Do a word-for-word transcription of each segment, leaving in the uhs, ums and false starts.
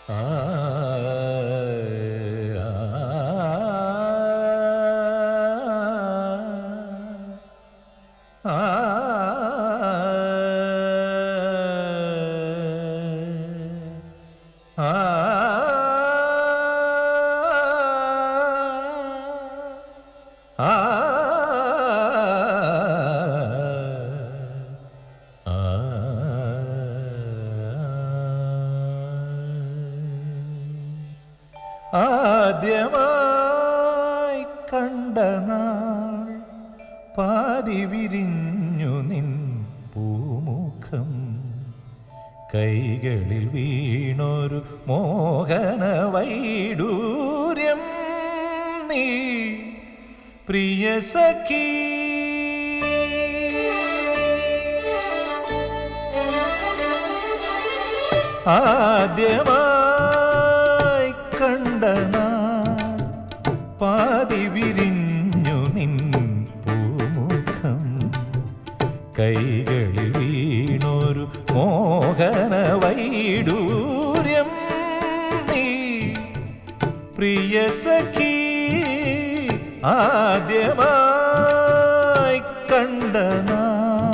ആദ്യമായി കണ്ട നാൾ പാതി വിരിഞ്ഞു നിൻ പൂമുഖം, കൈകളിൽ വീണൊരു മോഹന വൈഡൂര്യം നീ പ്രിയ സഖി. ആദ്യമായി കണ്ട നാൾ പാതി വിരിഞ്ഞു നിൻ പൂമുഖം, കൈകളിൽ വീണൊരു മോഹന വൈഡൂര്യം നീ പ്രിയ സഖി. ആദ്യമായി കണ്ട നാൾ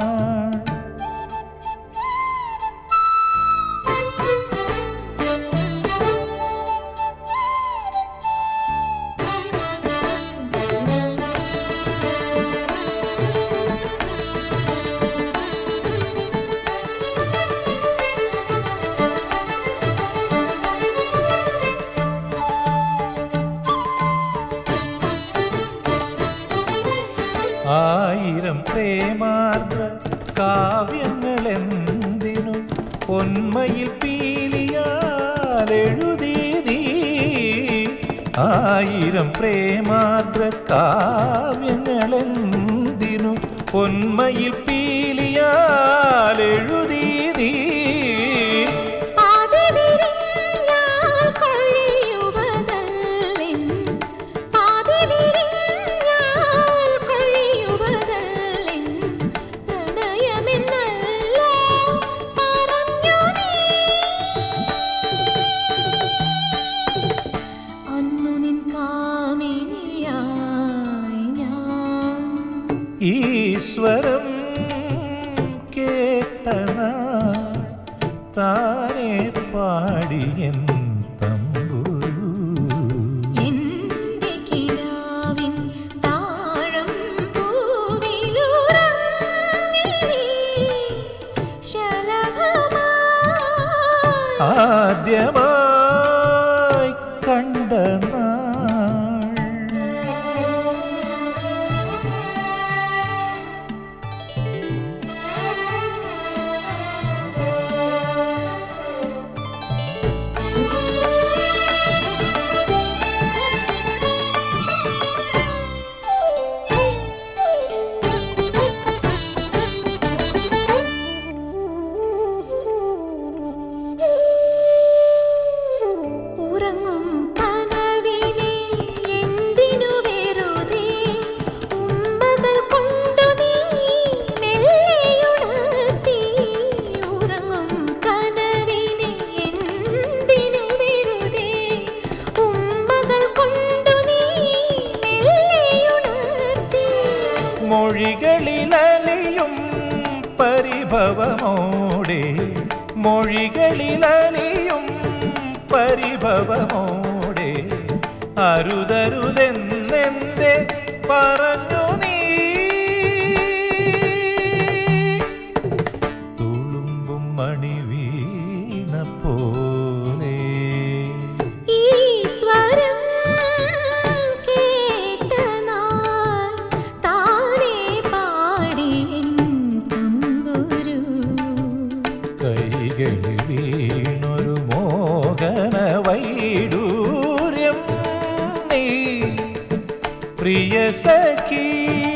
ആയിരം പ്രേമാർദ്ര കാവ്യങ്ങളെന്തിനു പൊന്മയിൽ പീലിയാലെഴുതി നീ. ആയിരം പ്രേമാർദ്ര കാവ്യങ്ങളെന്തിനു പൊന്മയിൽ പീലിയാലെഴുതി നീ. ഈശ്വരം കേട്ടനാൾ താനെ പാടിയൻ തമ്പുരു. എന്റെ കിനാവിൻ താഴം പൂവിലുറങ്ങി ശലഭമായി. ആദ്യമായി കണ്ട നാൾ മൊഴികളിലലിയും പരിഭവമോടെ, മൊഴികളിലലിയും പരിഭവമോടെ അരുതരുതെന്നെന്തേ പറഞ്ഞു നീ. തുളുമ്പും മണിവീണ പോലെ ഈ സ്വരം കേട്ട നാൾ താനേ പാടിയൻ തമ്പുരു. കൈകളിൽ വീണൊരു മോഹന വൈഡൂര്യം നീ പ്രിയ സഖി.